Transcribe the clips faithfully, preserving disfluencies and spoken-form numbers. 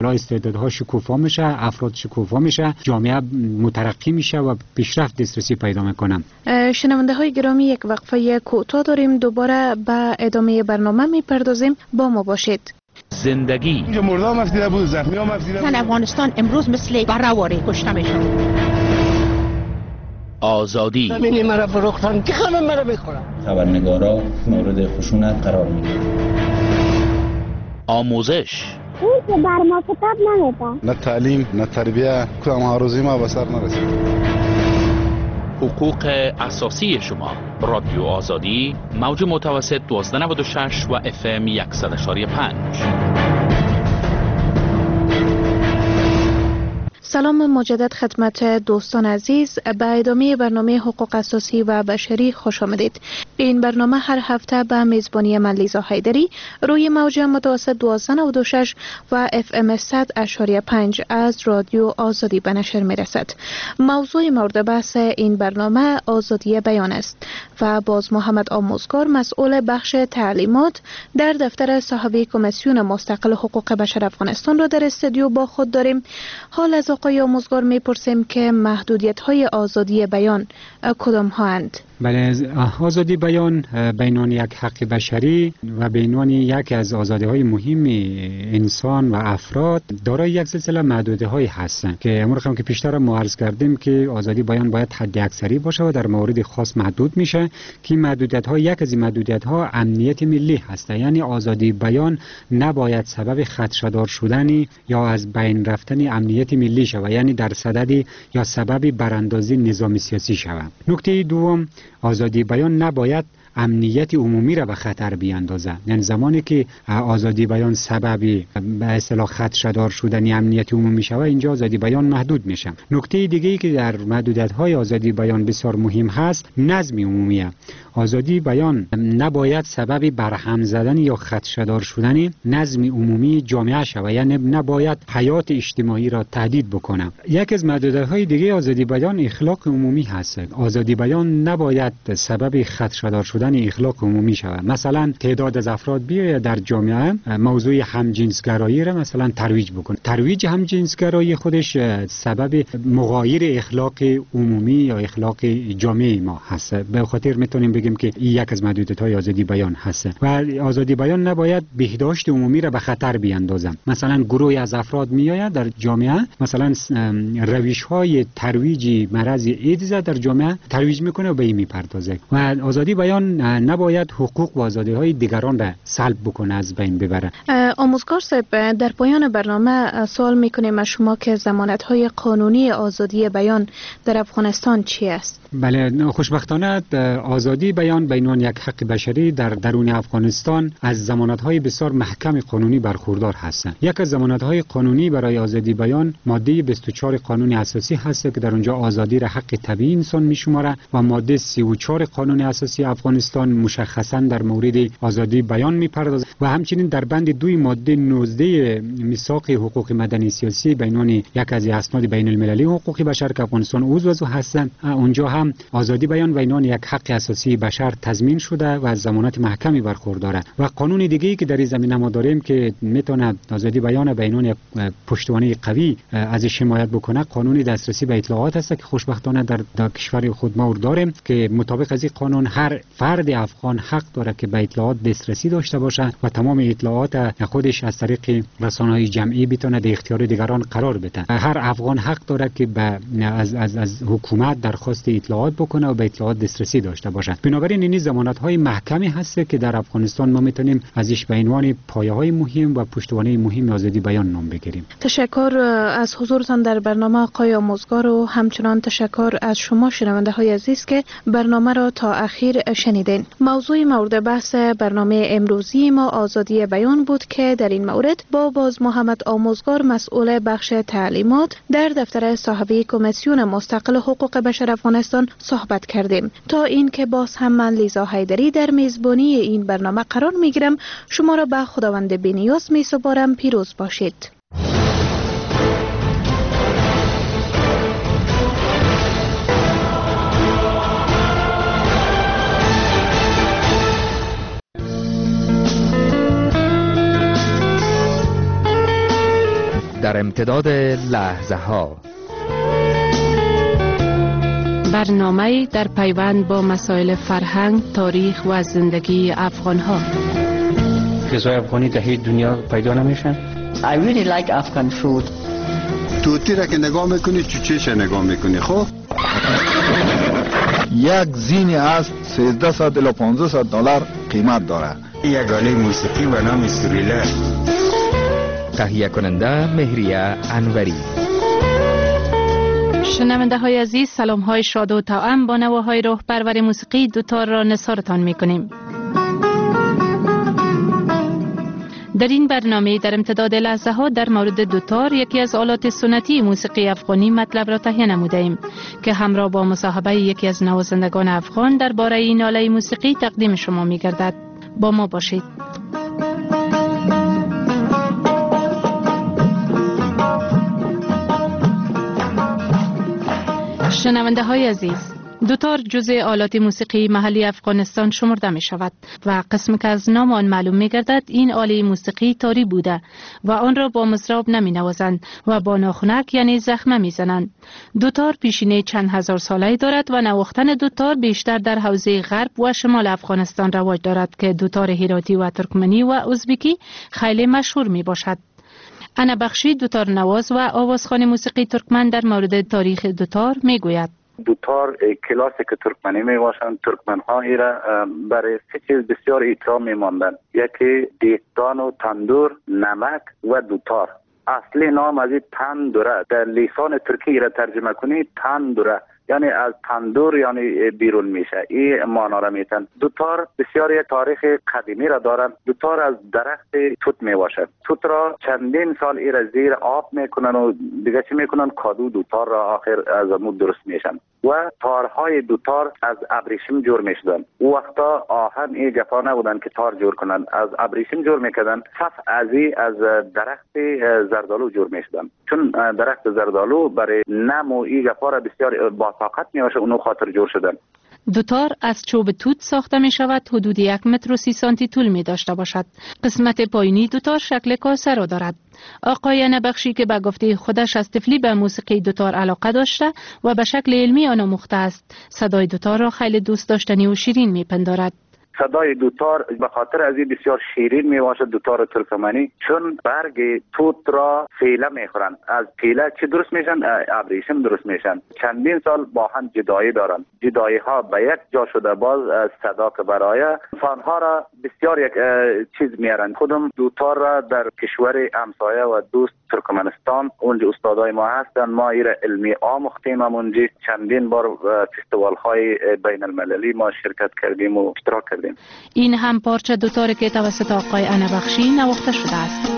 استعدادها شکوفا میشه، افراد شکوفا میشه، جامعه مترقی میشه و پیشرفت دسترسی پیدا میکنه. شنونده های گرامی، یک وقفه کوتاه داریم، دوباره به ادامه برنامه میپردازیم، با ما باشید. زندگی اینجا مردم مفیده بود، زخمی ها مفیده بود. افغانستان امروز مثل برآوری کشته میشن. آزادی زمین مرا فروختن، که همه مرا میخورن. خبرنگارا مورد خشونت قرار میگیرن. آموزش اون که بر ما کتاب نمیده، نه تعلیم نه تربیه، کدام آرزوی ما به سر نرسید. حقوق اساسی شما. رادیو آزادی، موج متوسط دوازده نود و شش و اف ام صد و یک و پنج. سلام مجدد خدمت دوستان عزیز، به ادامه برنامه حقوق اساسی و بشری خوش آمدید. این برنامه هر هفته به میزبانی من لیزا حیدری روی موج متوسط دوازده نود و شش و اف ام صد و یک و پنج از رادیو آزادی به نشر می رسد. موضوع مورد بحث این برنامه آزادی بیان است و باز محمد آموزگار، مسئول بخش تعلیمات در دفتر صاحب کمیسیون مستقل حقوق بشر افغانستان را در استودیو با خود داریم. حال از آقای آموزگار میپرسیم که محدودیت های آزادی بیان کدام ها اند؟ بله، آزادی بیان بینان یک حق بشری و بینان یک از آزادی های مهم انسان و افراد دارای یک سلسله محدوده های هستند که امروز هم که پیشتر ما عرض کردیم که آزادی بیان باید حد اکثری باشه و در موارد خاص محدود میشه که محدودیت ها، یک از این محدودیت ها امنیت ملی هست. یعنی آزادی بیان نباید سبب خدشه‌دار شدن یا از بین رفتن امنیت ملی شود، یعنی در صدد یا سبب براندازی نظام سیاسی شود. نکته دوم، آزادی بیان نباید امنیت عمومی را به خطر بیاندازه. یعنی زمانی که آزادی بیان سببی به اصطلاح خدشه‌دار شدن امنیت عمومی شود، اینجا آزادی بیان محدود میشه. نکته دیگه ای که در محدودیت‌های آزادی بیان بسیار مهم هست، نظم عمومیه. آزادی بیان نباید سبب برهم زدن یا خدشه‌دار شدن نظم عمومی جامعه شود، یعنی نباید حیات اجتماعی را تهدید بکنه. یک از محدودیت‌های دیگه آزادی بیان اخلاق عمومی هست. آزادی بیان نباید سبب خدشه‌دار شدن اخلاق عمومی شود. مثلا تعداد از افراد بیاید در جامعه موضوع همجنسگرایی را مثلا ترویج بکنه. ترویج همجنسگرایی خودش سبب مغایر اخلاق عمومی یا اخلاق جامعه ما هست. به خاطر میتونیم بگیم که این یک از محدودیت‌های آزادی بیان هست و آزادی بیان نباید بهداشت عمومی را به خطر بیاندازه. مثلا گروهی از افراد میآید در جامعه، مثلا روش‌های ترویج مرض ایدز در جامعه ترویج میکنه و به این میپردازه. و آزادی بیان نباید حقوق و آزادی‌های دیگران را سلب بکنه، از بین ببره. آموزگار صاحب، در پایان برنامه سوال میکنیم از شما که ضمانت‌های قانونی آزادی بیان در افغانستان چی است؟ بله، خوشبختانه آزادی بیان بینان یک حق بشری در درون افغانستان از ضمانت‌های بسیار محکم قانونی برخوردار هستند. یک از ضمانت‌های قانونی برای آزادی بیان ماده بیست و چهار قانون اساسی هست که در اونجا آزادی را حق طبیعی انسان میشماره و ماده سی و چهار قانون اساسی افغانستان مشخصاً در مورد آزادی بیان میپردازد و همچنین در بند دوی ماده نوزده میثاق حقوق مدنی سیاسی بینان یک از اسناد بین المللی حقوق بشر که افغانستان عضو هستند، اونجا هم آزادی بیان بینان یک حق اساسی بشر تضمین شده و از ضمانت محکمی برخورداره. و قانون دیگه‌ای که در این زمینه ما داریم که میتونه آزادی بیان بینان یک پشتوانه قوی از حمایت بکنه، قانون دسترسی به اطلاعات است که خوشبختانه در, در کشور خود ما داریم که مطابق از این قانون هر فرد افغان حق داره که به اطلاعات دسترسی داشته باشه و تمام اطلاعات خودش از طریق رسانه‌های جمعی بتونه در اختیار دیگران قرار بده. هر افغان حق داره که به از از از حکومت درخواست اطلاعات بکنه و به اطلاعات دسترسی داشته باشه. بنابراین این ضمانت‌های محکمی هست که در افغانستان ما میتونیم ازش به عنوان پایه‌های مهم و پشتوانه مهم آزادی بیان نام بگیریم. تشکر از حضورتان در برنامه آقای آموزگار و همچنان تشکر از شما شنونده های عزیز که برنامه را تا اخیر شنیدین. موضوع مورد بحث برنامه امروزی ما آزادی بیان بود که در این مورد با باز محمد آموزگار، مسئول بخش تعلیمات در دفتر صاحب کمیسیون مستقل حقوق بشر افغانستان صحبت کردیم. تا این که باز هم من لیزا حیدری در میزبانی این برنامه قرار میگیرم، شما را به خداوند بی‌نیاز میسپارم. پیروز باشید. در امتداد لحظه ها، برنامه در پیوند با مسائل فرهنگ، تاریخ و زندگی افغان ها. غذای افغانی در هیچ دنیا پیدا نمیشن. I really like Afghan food. توتی را که نگاه میکنی چوچهش نگاه میکنی. خب یک زینی هست سیزده صد الی پانزده صد دلار قیمت داره. یک آله موسیقی و نام سوریله. تهیه کننده مهریه انوری. شنونده های عزیز، سلام های شاد و توأم با نواهای روح پرور موسیقی دوتار را نثارتان می کنیم. در این برنامه در امتداد لحظه ها در مورد دوتار، یکی از آلات سنتی موسیقی افغانی، مطلب را تهیه نموده ایم که همراه با مصاحبه یکی از نوازندگان افغان درباره این آله موسیقی تقدیم شما می گردد. با ما باشید. شنونده های عزیز، دوتار جزء آلات موسیقی محلی افغانستان شمرده می شود و قسم که از نام آن معلوم می گردد این آله موسیقی تاری بوده و آن را با مضراب نمی نوازند و با ناخنک یعنی زخمه می زنند. دوتار پیشینه چند هزار ساله دارد و نواختن دوتار بیشتر در حوزه غرب و شمال افغانستان رواج دارد که دوتار هراتی و ترکمنی و ازبکی خیلی مشهور می باشد. انا بخشی، دوتار نواز و آوازخوان موسیقی ترکمن، در مورد تاریخ دوتار می گوید. دوتار کلاسیک ترکمنی می باشند. ترکمن ها ایره برای سه چیز بسیار احترام می ماندند. یکی دیگدان و تندور، نمک و دوتار. اصلی نام از این تندوره، در لسان ترکی را ترجمه کنی تندوره یعنی از تندور یعنی بیرون میشه. این معنا را میتن. دوتار بسیار یک تاریخ قدیمی را دارند. دوتار از درخت توت میباشد. توت را چندین سال ای را زیر آب میکنن و دیگه چی میکنن، کادو دوتار را آخر از امود درست میشن و تارهای دوتار از ابریشم جور میشدن. او وقتا آهن ای گپا نبودن که تار جور کنن، از ابریشم جور میکردن. صف ازی از درخت زردالو جور میشدن، چون درخت زردالو برای نم و ای گپا را بسیار با طاقت میباشه، اونو خاطر جور شدن. دوتار از چوب توت ساخته می شود. حدود یک متر و سی سانتی طول می داشته باشد. قسمت پایینی دوتار شکل کاسه را دارد. آقای نبخشی که به گفته خودش از طفلی به موسیقی دوتار علاقه داشته و به شکل علمی آن آموخته است، صدای دوتار را خیلی دوست داشتنی و شیرین می پندارد. صدای دوتار به خاطر از این بسیار شیرین می باشد دوتار ترکمنی، چون برگ توت را فیله میخورن. از فیله چی درست میشن؟ ابریشم درست میشن. چندین سال با هم جدایی دارن. جدایی ها به یک جا شده، باز صدا که برای فنها را بسیار یک چیز میارن. خودم دوتار را در کشور همسایه و دوست ترکمنستان اونجا استادای ما هستن، ما ایره علمی آموختیم. اونجا چندین بار فستیوال های بین المللی ما شرکت کردیم و اشتراک کردیم. این هم پارچه دوتاری که توسط آقای انبخشی نواخته شده است.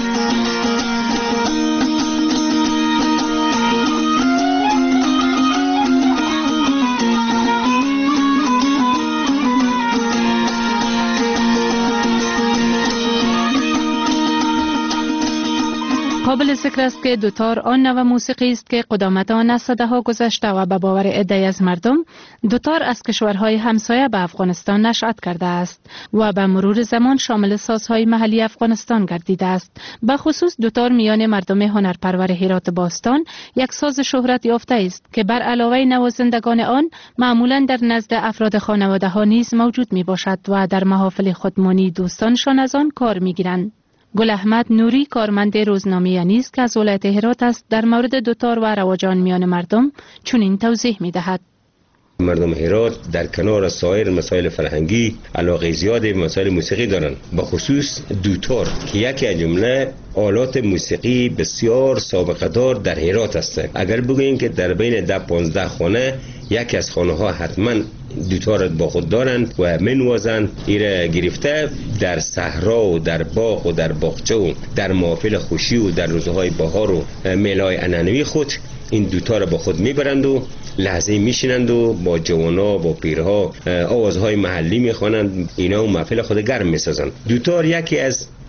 قابل ذکر است که دوتار آن نوع موسیقی است که قدامت آن از صداها گذشته و به باور عده‌ای از مردم دوتار از کشورهای همسایه به افغانستان نشأت کرده است و به مرور زمان شامل سازهای محلی افغانستان گردیده است. به خصوص دوتار میان مردم هنرپرور هرات باستان یک ساز شهرت یافته است که بر علاوه نوازندگان آن معمولا در نزد افراد خانواده ها نیز موجود می باشد و در محافل خودمانی دوستانشان از آن کار می گیرند. گل احمد نوری، کارمند روزنامه نیز که از ولایت هرات است، در مورد دوتار و رواجان میان مردم چنین توضیح می دهد. مردم هرات در کنار سایر مسائل فرهنگی علاقه زیادی به مسائل موسیقی دارند، به خصوص دوتار که یکی از جمله آلات موسیقی بسیار سابقه دار در هرات است. اگر بگوییم که در بین ده پانزده خانه یکی از خانه ها حتما دوتار با خود دارند و منوازند. ایره گرفته در صحرا و در باغ و در باغچه و در محافل خوشی و در روزهای بهار و میلای عنعنوی خود این دوتا را با خود میبرند و لحظه میشینند و با جوانا با پیرها آوازهای محلی میخوانند. اینا و محفل خود گرم میسازند. دوتار یکی از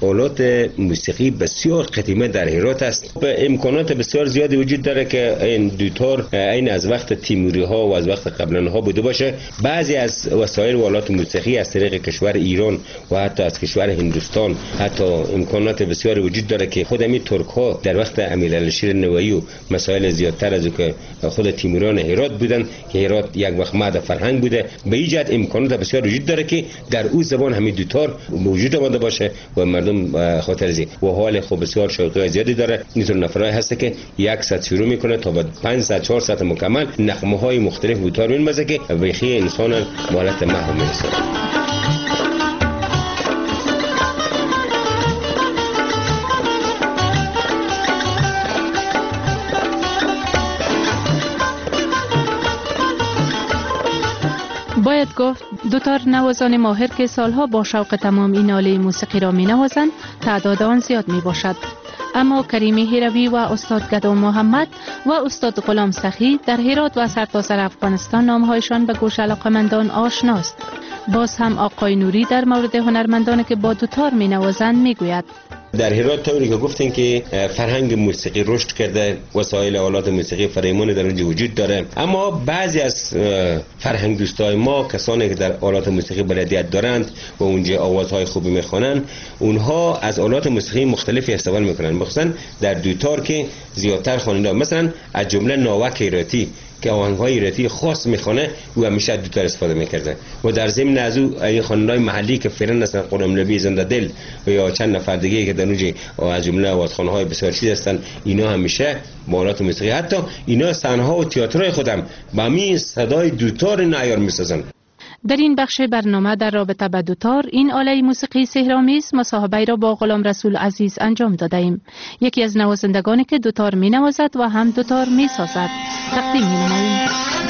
آلات موسیقی بسیار قدیمی در هرات است. امکانات بسیار زیادی وجود داره که این دوتار این از وقت تیموری ها و از وقت قبلا ها بوده باشه. بعضی از وسایل و آلات موسیقی از طریق کشور ایران و حتی از کشور هندوستان، حتی امکانات بسیاری وجود داره که خود همین ترک ها در وقت امیرعلیشیر نوایی و مسائل زیادتر از که خود تیموریان هرات بودن که هرات یک وقت معد فرهنگ بوده، به این جهت امکانات بسیار وجود داره که در اون زبان همین دوتار موجود آمده باشه و مردم خاطر زی و حال خوب بسیار شوقی زیادی داره. اینطور نفرای هست که یک ساعت شروع میکنه تا بعد پنج ساعت چهار ساعت مکمل نغمه های مختلف دوتار می‌مزه که ویخی انسان حالت محو می‌رسونه. باید گفت دوتار نوازان ماهر که سالها با شوق تمام این آله موسیقی را می نوازند تعداد آن زیاد می باشد. اما کریمی هیروی و استاد گدا محمد و استاد غلام سخی در هرات و سرتاسر افغانستان نامهایشان به گوش علاقمندان آشناست. باز هم آقای نوری در مورد هنرمندانی که با دوتار می نوازند می گوید. در هرات طوری که گفتین که فرهنگ موسیقی رشد کرده، وسایل آلات موسیقی فراوان در اونجا وجود داره، اما بعضی از فرهنگ دوستای ما کسانی که در آلات موسیقی بلدیت دارند و اونجا آوازهای خوبی میخوانند، اونها از آلات موسیقی مختلفی استفاده میکنن، مخصوصا در دوتار که زیادتر خواننده، مثلا از جمله ناوک هراتی که آهنگ‌های هراتی خاص میخونه و همیشه دوتار استفاده میکرده و در ضمن از او این خواننده‌های محلی که فعلا هستن، قرم نبی زنده دل و یا چند نفر دیگه که در اونجا از جمله آوازخوان‌های بسیار چیز هستن، اینا همیشه با آلات موسیقی، حتی اینا صحنه‌ها و تئاترهای خودم با همین صدای دوتار نعیار میسازن. در این بخش برنامه در رابطه با دوتار، این آله موسیقی سحرآمیز، مصاحبه را با غلام رسول عزیز انجام داده ایم. یکی از نوازندگانی که دوتار می نوازد و هم دوتار می سازد. تقدیم می نماییم.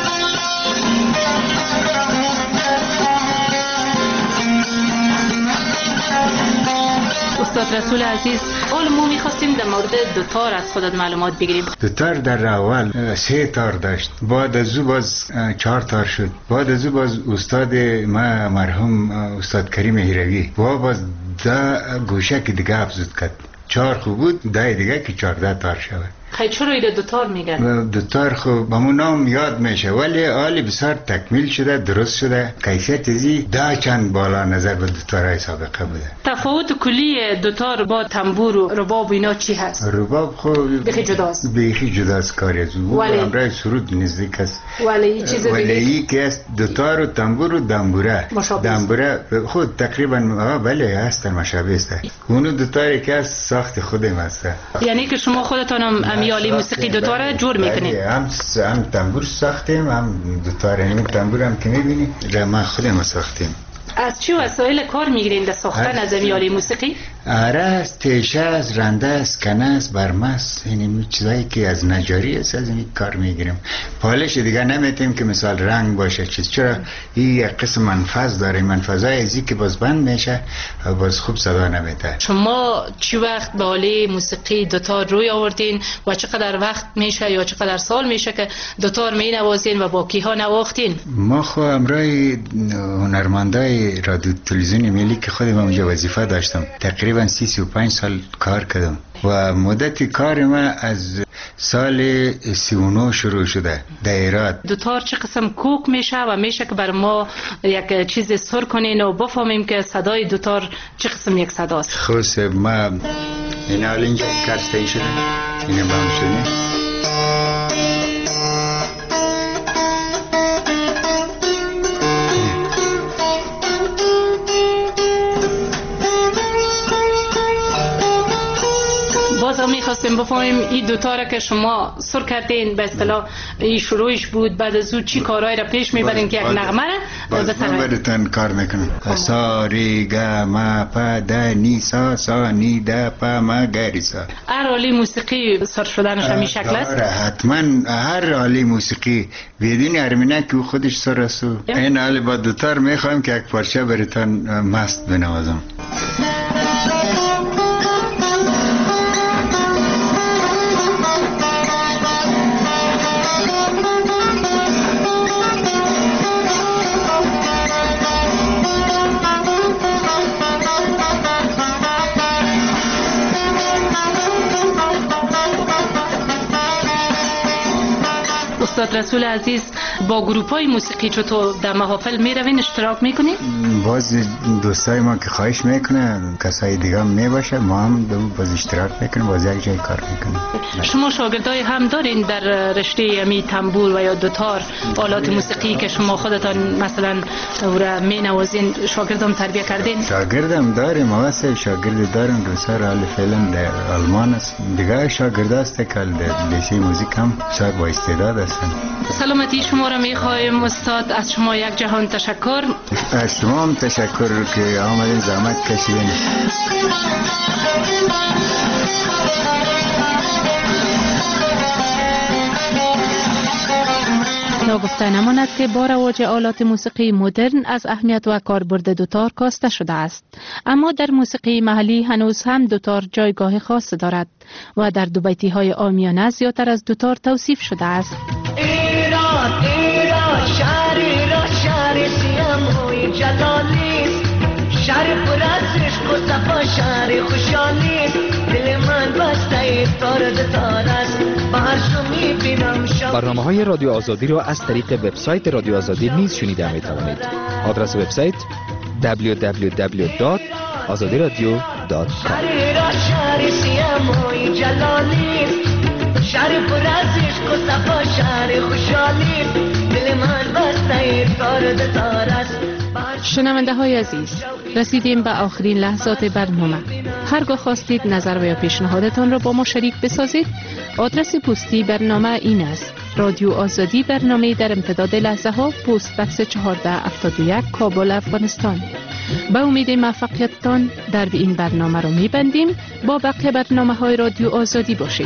استاد رسول عزیز، اول ما می‌خواستیم در مورد دوتار از خودت معلومات بگیریم. دوتار در اول سه تار داشت، بعد از او باز چهار تار شد، بعد از او باز استاد ما مرحوم استاد کریم هیروی و باز دا گوشه که دیگه افزود کرد، چهار خوب بود، دای دیگه که چهارده تار شود. خیلی چرا ایده دوتار میگن؟ دوتار خب با همون نام یاد میشه، ولی آلی بسیار تکمیل شده، درست شده، کیفیت ازی دا چند بالا نظر به دوتارهای سابقه بوده. تفاوت کلی دوتار با تنبور و رباب اینا چی هست؟ رباب خب بیخی جداست. بیخی جداست کاری از او، ولی امرای سرود نزدیک است. ولی این چیز دیگه ولی ای که است دوتار و تنبور و دنبوره. دنبوره خود تقریبا بله هستن، مشابه است. اونو دوتاری که است ساخت خودم است. یعنی که شما خودتانم آله موسیقی دوتار جور میکنید؟ هم هم تنبور ساختیم، هم دوتار، این تنبور هم که میبینی ما خودم ساختیم. از چه وسایل کار میگیرین در ساختن از این آله موسیقی؟ آره است، تیشه است، رنده است، کنه است، برمه است، این چیزایی که از نجاری است از این کار میگیریم. پالش دیگه نمیتیم که مثال رنگ باشه چیز، چرا این یک قسم منفذ داره، منفذهای ازی که باز بند میشه و باز خوب صدا نمیده. شما چی وقت به آله موسیقی دوتار روی آوردین و چقدر وقت میشه یا چقدر سال میشه که دوتار می نوازین و با کیها نواختین؟ ما خو امرای هنرمندای رادیو تلویزیون ملی که خودم اونجا وظیفه داشتم، تقریبا سی سی و پنج سال کار کردم و مدت کار ما از سال سی و نه شروع شده در هرات. دوتار چه قسم کوک میشه و میشه که بر ما یک چیز سر کنین و بفهمیم که صدای دوتار چه قسم یک صداست؟ خوص ما این حال اینجا کارستایی شده، اینه با هم شده. بازم میخواستیم بفهمیم این دوتاره که شما سر کردین به اصطلاح این شروعش بود، بعد از او چی کارهایی را پیش میبرین که یک نغمه را بسرعی؟ من براتون کار میکنم. سا ری گا ما پا دا نی سا سا نی دا پا ما گری سا. هر آله موسیقی سر شدنش همین شکل است؟ حتما هر آله موسیقی بدون ارمینه که خودش سر است. این آله با دوتار میخوایم که یک پارچه براتون مست بنوازم. استاد رسول عزیز با گروپ‌های موسیقی چطور در محافل میروین اشتراک میکنین؟ باز دوستای ما که خواهش میکنه کسای دیگه هم میباشه ما هم باز اشتراک میکنیم باز یک جای کار میکنیم. شما شاگردای هم دارین در رشته امی تنبور و یا دوتار آلات موسیقی که شما خودتان مثلا او مینوازین شاگردام تربیت کردین؟ شاگردم داریم واسه شاگرد داریم روسر حال فعلا در آلمان است دیگه شاگرد است که در لیسه موزیک هم شاید با استعداد هستن. سلامتی شما را میخوایم استاد از شما یک جهان تشکر. از شما هم تشکر که آمدین زحمت کشیدین. تا گفته نماند که با رواج آلات موسیقی مدرن از اهمیت و کاربرد دوتار کاسته شده است، اما در موسیقی محلی هنوز هم دوتار جایگاه خاص دارد و در دو بیتی های عامیانه زیادتر از دوتار توصیف شده است. ایران ایران شهر ایران شهر سیاموی جلالیست، شهر پر از عشق و صفا شهر خوشحالیست، دل من بسته تار دوتار است. برنامه های رادیو آزادی را از طریق وبسایت رادیو آزادی نیز شنیده می توانید. آدرس وبسایت دبلیو دبلیو دبلیو دات آزادی رادیو دات کام. شهر سیاموی جلالیست، شهر پر از عشق و صفا شهر خوشحالیست، دل من بسته تار دوتار است. شنونده های عزیز، رسیدیم به آخرین لحظات برنامه. هرگاه خواستید نظر و یا پیشنهادتان را با ما شریک بسازید، آدرس پستی برنامه این است: رادیو آزادی، برنامه در امتداد لحظه ها، پست بکس چهارده هفتاد و یک، کابل، افغانستان. با امید موفقیتتان در این برنامه را می‌بندیم. با بقیه برنامه های رادیو آزادی باشید.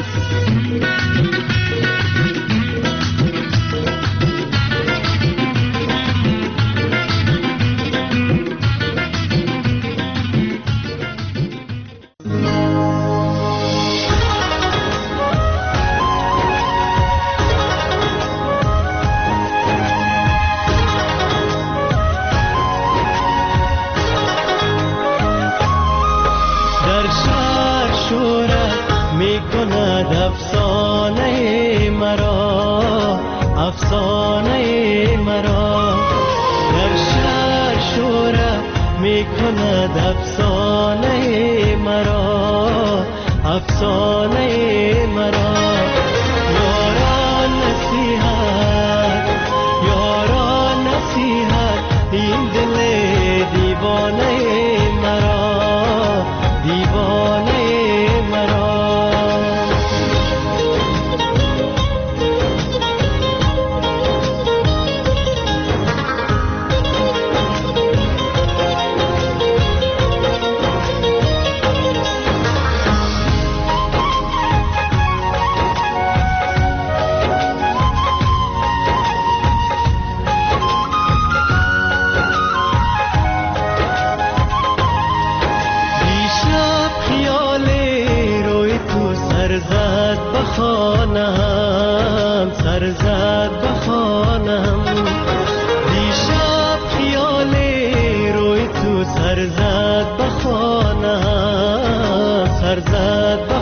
افسانه مرا افسانه مرا در شهر شوره می کند افسانه مرا افسانه مرا یاران نصیحت یاران نصیحت این دل دیوانه مرا دیوانه مرا خانم سرزد بخانم دیشب خیال روی تو سرزد بخانم سرزد